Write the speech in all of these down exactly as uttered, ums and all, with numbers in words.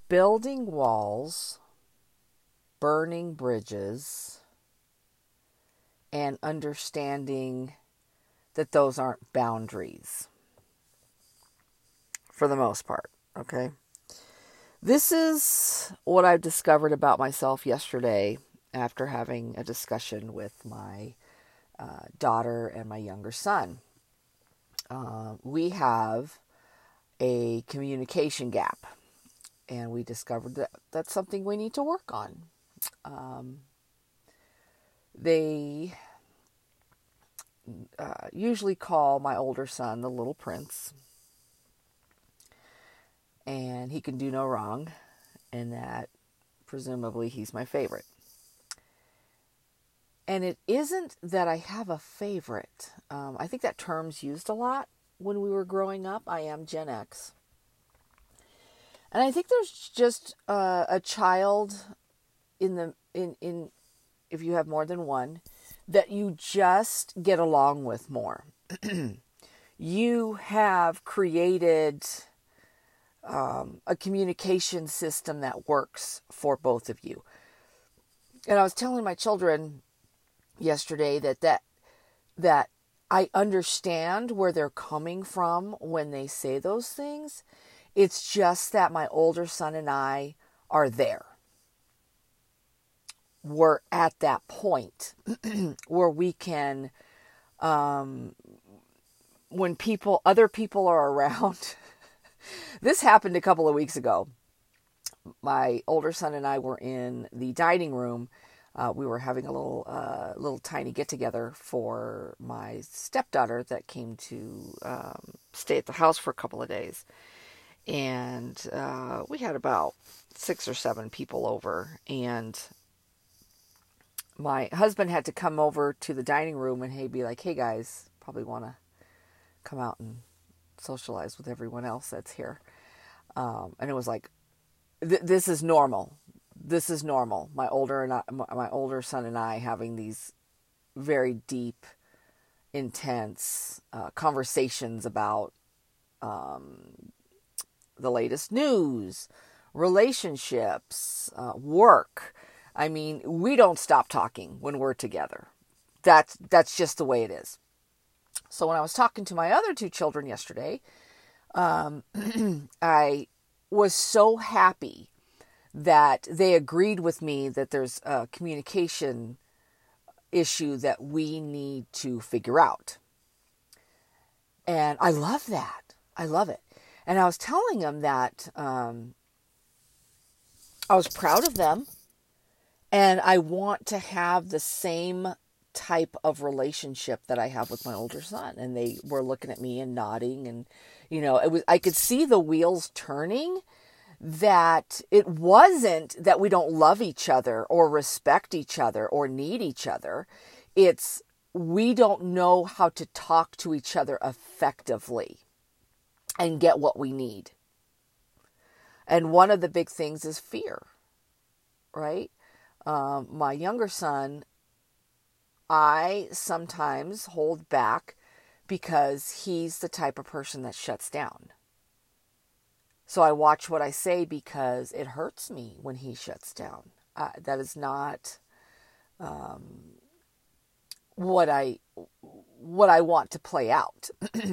building walls, burning bridges, and understanding that those aren't boundaries for the most part, okay? This is what I've discovered about myself yesterday after having a discussion with my uh, daughter and my younger son. Uh, we have a communication gap, and we discovered that that's something we need to work on. Um, they uh, usually call my older son the Little Prince, and he can do no wrong, and that presumably he's my favorite. And it isn't that I have a favorite. Um, I think that term's used a lot when we were growing up. I am Gen X. And I think there's just uh, a child in the in in if you have more than one that you just get along with more. You have created um, a communication system that works for both of you. And I was telling my children yesterday that that that I understand where they're coming from when they say those things. It's just that my older son and I are there. We're at that point where we can, um, when people, other people are around. This happened a couple of weeks ago. My older son and I were in the dining room. Uh, we were having a little, uh, little tiny get together for my stepdaughter that came to um, stay at the house for a couple of days. And uh, we had about six or seven people over, and my husband had to come over to the dining room and he'd be like, hey guys, probably want to come out and socialize with everyone else that's here. Um, and it was like, th- this is normal. This is normal. My older and I, my older son and I having these very deep, intense uh, conversations about um, the latest news, relationships, uh, work. I mean, we don't stop talking when we're together. That's that's just the way it is. So when I was talking to my other two children yesterday, um, I was so happy that they agreed with me that there's a communication issue that we need to figure out. And I love that. I love it. And I was telling them that um, I was proud of them, and I want to have the same type of relationship that I have with my older son. And they were looking at me and nodding, and you know, it was, I could see the wheels turning, that it wasn't that we don't love each other or respect each other or need each other. It's we don't know how to talk to each other effectively and get what we need. And one of the big things is fear, right? Um, my younger son, I sometimes hold back because he's the type of person that shuts down. So I watch what I say because it hurts me when he shuts down. Uh, that is not um, what I what I want to play out.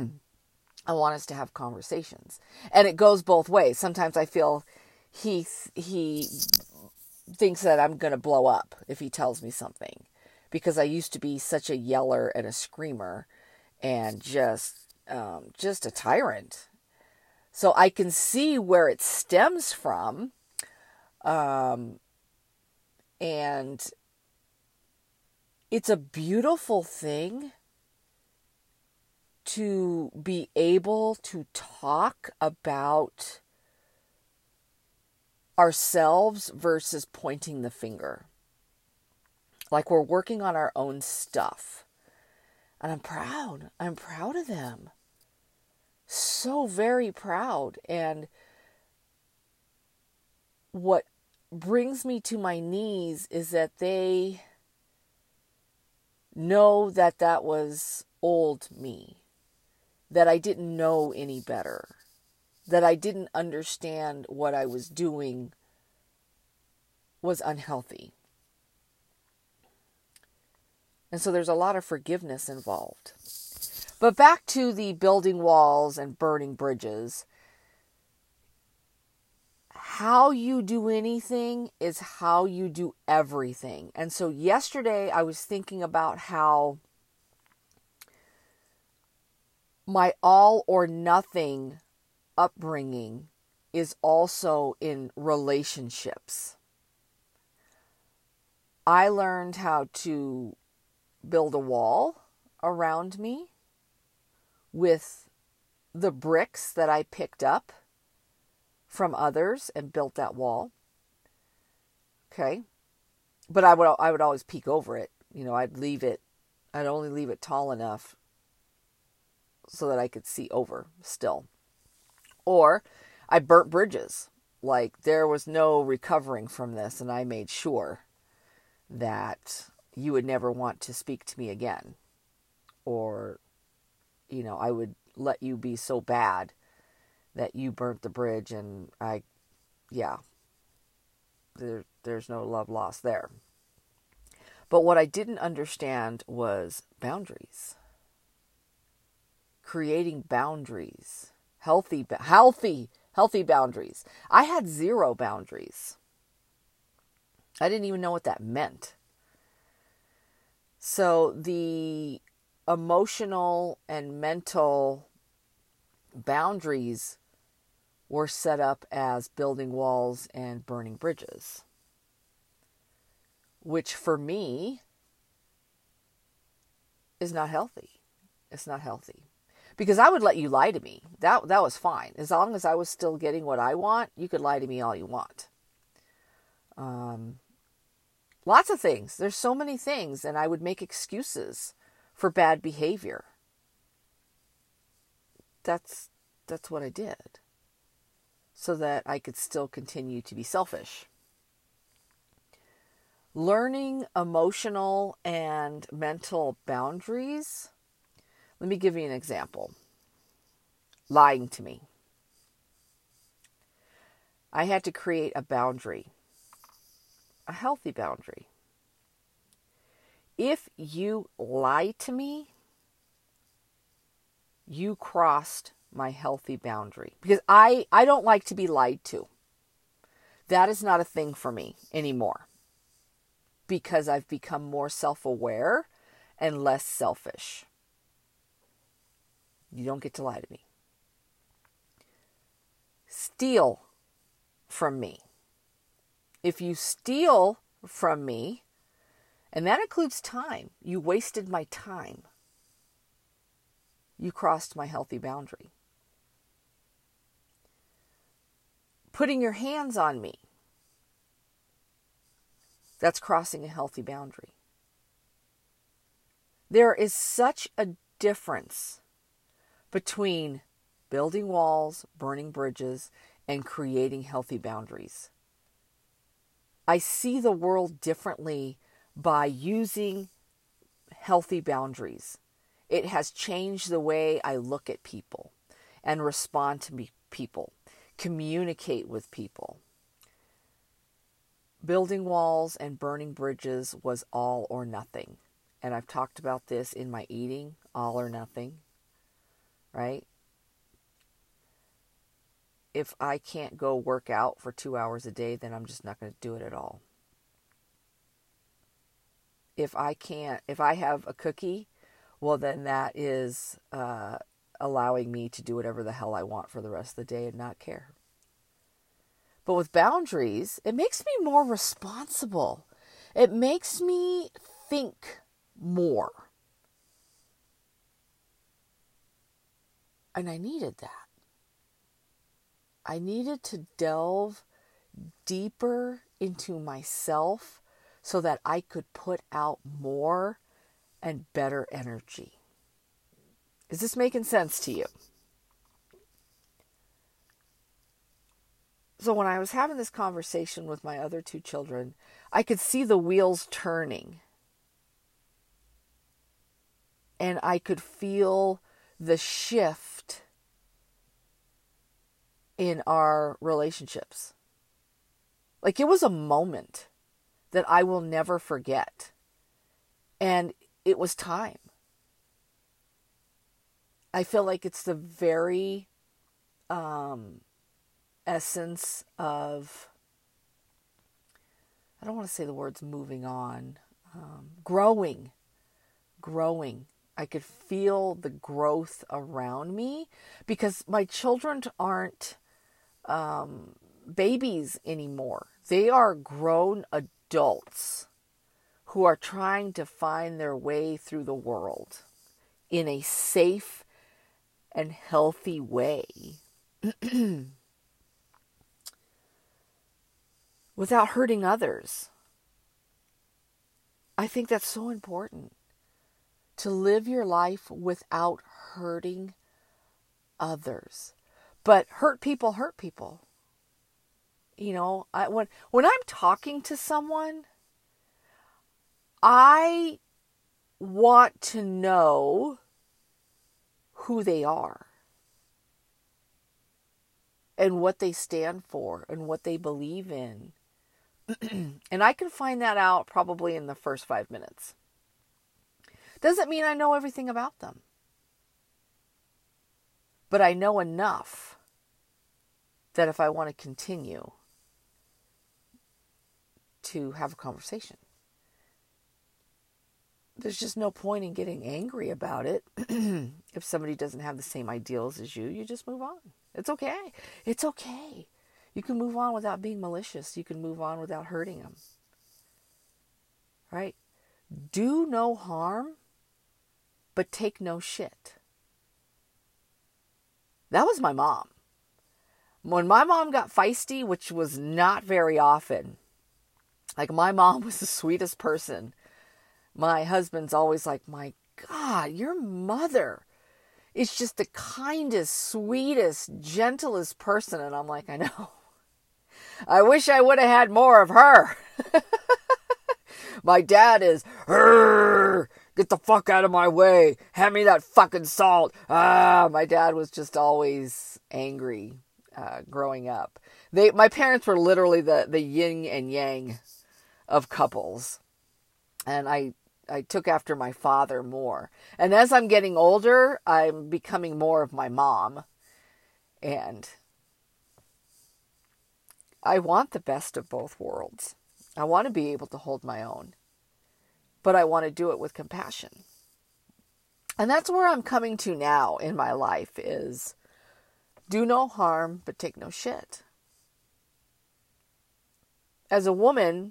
I want us to have conversations, and it goes both ways. Sometimes I feel he he thinks that I'm going to blow up if he tells me something, because I used to be such a yeller and a screamer, and just um, just a tyrant. So I can see where it stems from, um, and it's a beautiful thing to be able to talk about ourselves versus pointing the finger. Like we're working on our own stuff. And I'm proud. I'm proud of them. So very proud. And what brings me to my knees is that they know that that was old me, that I didn't know any better, that I didn't understand what I was doing was unhealthy. And so there's a lot of forgiveness involved. But back to the building walls and burning bridges. How you do anything is how you do everything. And so yesterday I was thinking about how my all or nothing upbringing is also in relationships. I learned how to build a wall around me with the bricks that I picked up from others and built that wall. Okay. But I would I would always peek over it. You know, I'd leave it, I'd only leave it tall enough so that I could see over still. Or I burnt bridges. Like there was no recovering from this, and I made sure that you would never want to speak to me again. Or, you know, I would let you be so bad that you burnt the bridge, and I, yeah, there, there's no love lost there. But what I didn't understand was boundaries. Creating boundaries. Healthy, healthy, healthy boundaries. I had zero boundaries. I didn't even know what that meant. So the emotional and mental boundaries were set up as building walls and burning bridges, which for me is not healthy. It's not healthy. Because I would let you lie to me. That that was fine. As long as I was still getting what I want, you could lie to me all you want. Um, lots of things. There's so many things, and I would make excuses for bad behavior. That's that's what I did, so that I could still continue to be selfish. Learning emotional and mental boundaries. Let me give you an example. Lying to me. I had to create a boundary, a healthy boundary. If you lie to me, you crossed my healthy boundary. Because I, I don't like to be lied to. That is not a thing for me anymore. Because I've become more self-aware and less selfish. You don't get to lie to me. Steal from me. If you steal from me, and that includes time, you wasted my time. You crossed my healthy boundary. Putting your hands on me. That's crossing a healthy boundary. There is such a difference between building walls, burning bridges, and creating healthy boundaries. I see the world differently by using healthy boundaries. It has changed the way I look at people and respond to people, communicate with people. Building walls and burning bridges was all or nothing. And I've talked about this in my eating, all or nothing. Right? If I can't go work out for two hours a day, then I'm just not going to do it at all. If I can't, if I have a cookie, well, then that is uh, allowing me to do whatever the hell I want for the rest of the day and not care. But with boundaries, it makes me more responsible. It makes me think more. And I needed that. I needed to delve deeper into myself so that I could put out more and better energy. Is this making sense to you? So when I was having this conversation with my other two children, I could see the wheels turning. And I could feel the shift in our relationships. Like, it was a moment that I will never forget. And it was time. I feel like it's the very um, essence of, I don't want to say the words moving on, um, growing, growing. I could feel the growth around me because my children aren't um, babies anymore. They are grown adults who are trying to find their way through the world in a safe and healthy way without hurting others. I think that's so important, to live your life without hurting others. But hurt people hurt people. You know, I, when when I'm talking to someone, I want to know who they are and what they stand for and what they believe in. And I can find that out probably in the first five minutes. Doesn't mean I know everything about them, but I know enough that if I want to continue to have a conversation, there's just no point in getting angry about it. If somebody doesn't have the same ideals as you, you just move on. It's okay. It's okay. You can move on without being malicious. You can move on without hurting them. Right? Do no harm, but take no shit. That was my mom. When my mom got feisty, which was not very often, like, my mom was the sweetest person. My husband's always like, my God, your mother is just the kindest, sweetest, gentlest person. And I'm like, I know. I wish I would have had more of her. My dad is, get the fuck out of my way. Hand me that fucking salt. Ah, my dad was just always angry uh, growing up. They, my parents were literally the, the yin and yang of couples. And I, I took after my father more. And as I'm getting older, I'm becoming more of my mom. And I want the best of both worlds. I want to be able to hold my own, but I want to do it with compassion. And that's where I'm coming to now in my life, is do no harm, but take no shit. As a woman,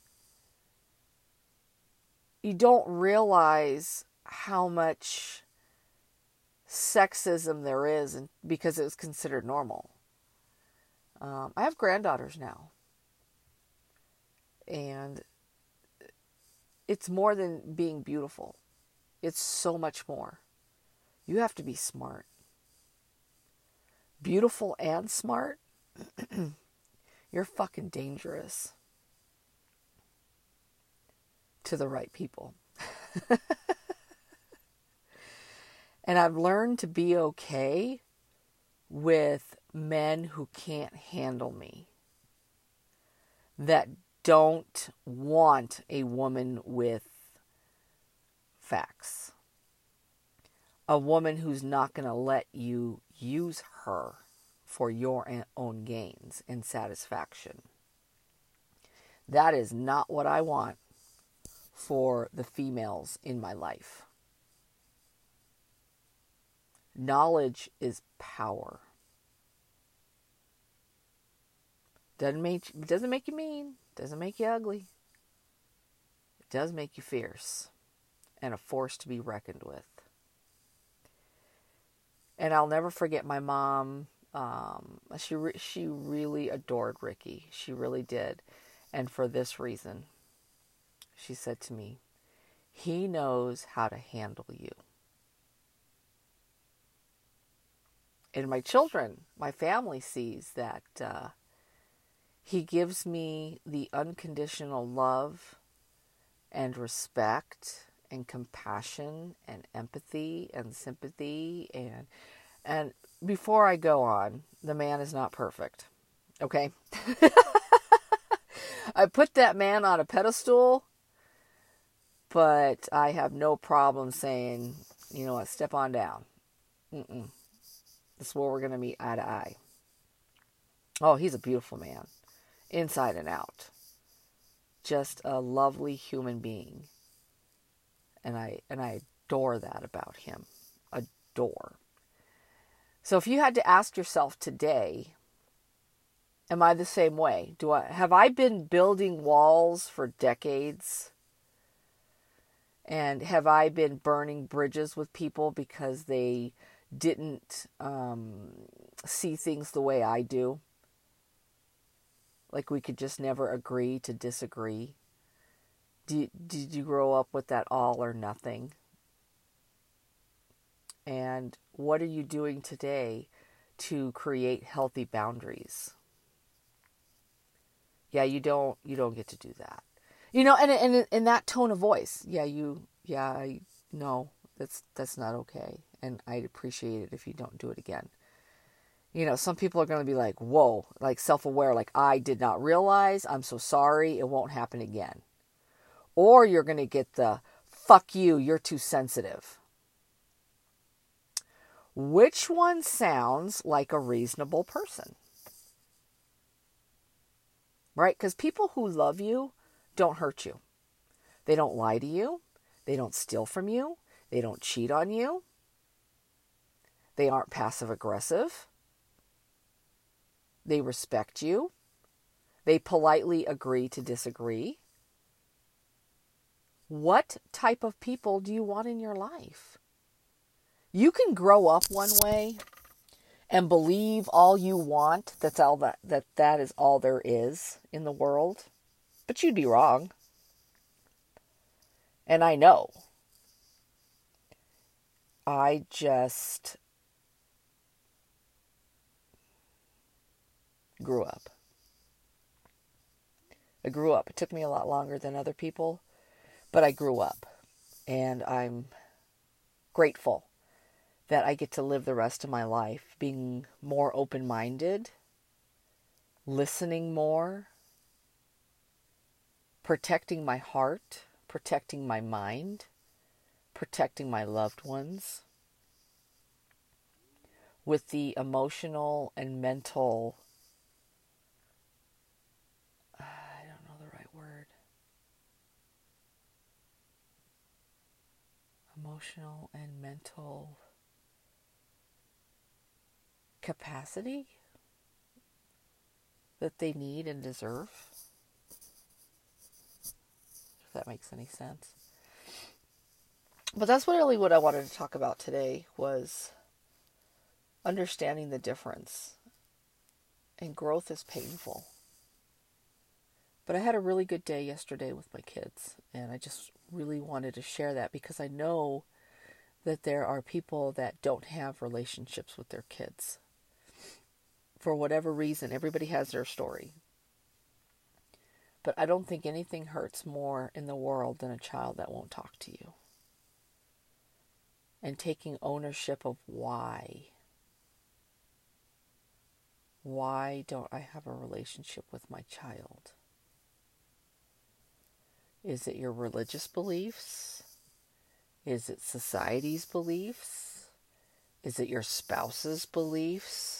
you don't realize how much sexism there is, and because it was considered normal. Um, I have granddaughters now. And it's more than being beautiful. It's so much more. You have to be smart. Beautiful and smart, you're fucking dangerous to the right people. And I've learned to be okay with men who can't handle me, that don't want a woman with facts. A woman who's not going to let you use her for your own gains and satisfaction. That is not what I want for the females in my life. Knowledge is power. Doesn't make, doesn't make you mean. Doesn't make you ugly. It does make you fierce and a force to be reckoned with. And I'll never forget my mom. Um, she re- she really adored Ricky. She really did. And for this reason, she said to me, he knows how to handle you. And my children, my family sees that uh, he gives me the unconditional love and respect and compassion and empathy and sympathy and and before I go on, the man is not perfect. Okay? I put that man on a pedestal, but I have no problem saying, you know what, step on down. Mm-mm. This is where we're going to meet eye to eye. Oh, he's a beautiful man, inside and out. Just a lovely human being. And I and I adore that about him. Adore. So if you had to ask yourself today, am I the same way? Do I have I been building walls for decades? And have I been burning bridges with people because they didn't um, see things the way I do? Like we could just never agree to disagree? Did, did you grow up with that all or nothing? And what are you doing today to create healthy boundaries? Yeah, you don't you don't get to do that. You know, and and in that tone of voice, yeah, you yeah, I no, that's that's not okay. And I'd appreciate it if you don't do it again. You know, some people are going to be like, whoa, like self-aware, like I did not realize, I'm so sorry, it won't happen again. Or you're going to get the, fuck you, you're too sensitive. Which one sounds like a reasonable person? Right? Because people who love you don't hurt you. They don't lie to you. They don't steal from you. They don't cheat on you. They aren't passive aggressive. They respect you. They politely agree to disagree. What type of people do you want in your life? You can grow up one way and believe all you want, that's all that, that that is all there is in the world. But you'd be wrong. And I know. I just grew up. I grew up. It took me a lot longer than other people, but I grew up. And I'm grateful that I get to live the rest of my life being more open-minded, listening more, protecting my heart, protecting my mind, protecting my loved ones, with the emotional and mental, I don't know the right word, emotional and mental capacity that they need and deserve. If that makes any sense. But that's what really what I wanted to talk about today was understanding the difference. And growth is painful. But I had a really good day yesterday with my kids, and I just really wanted to share that because I know that there are people that don't have relationships with their kids. For whatever reason, everybody has their story. But I don't think anything hurts more in the world than a child that won't talk to you. And taking ownership of why. Why don't I have a relationship with my child? Is it your religious beliefs? Is it society's beliefs? Is it your spouse's beliefs?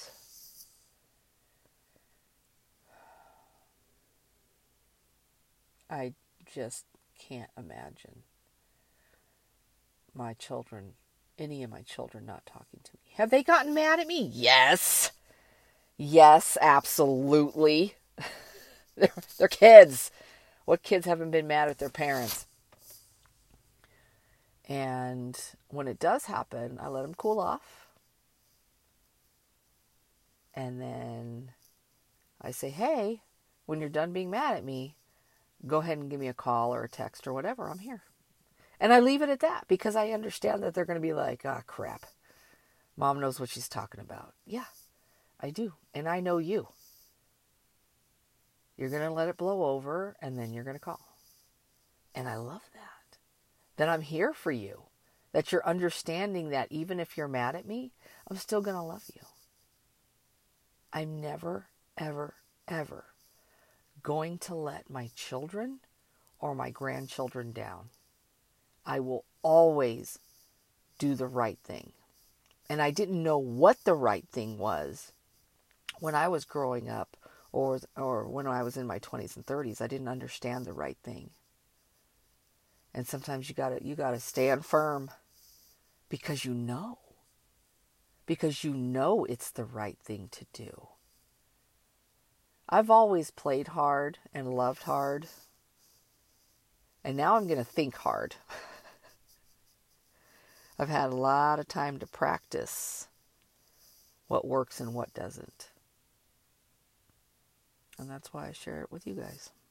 I just can't imagine my children, any of my children not talking to me. Have they gotten mad at me? Yes. Yes, absolutely. they're, they're kids. What kids haven't been mad at their parents? And when it does happen, I let them cool off. And then I say, hey, when you're done being mad at me, go ahead and give me a call or a text or whatever. I'm here. And I leave it at that because I understand that they're going to be like, ah, oh, crap. Mom knows what she's talking about. Yeah, I do. And I know you. You're going to let it blow over and then you're going to call. And I love that. That I'm here for you. That you're understanding that even if you're mad at me, I'm still going to love you. I'm never, ever, ever going to let my children or my grandchildren down. I will always do the right thing. And I didn't know what the right thing was when I was growing up, or or when I was in my twenties and thirties. I didn't understand the right thing. And sometimes you gotta you gotta stand firm because you know. Because you know it's the right thing to do. I've always played hard and loved hard. And now I'm going to think hard. I've had a lot of time to practice what works and what doesn't. And that's why I share it with you guys.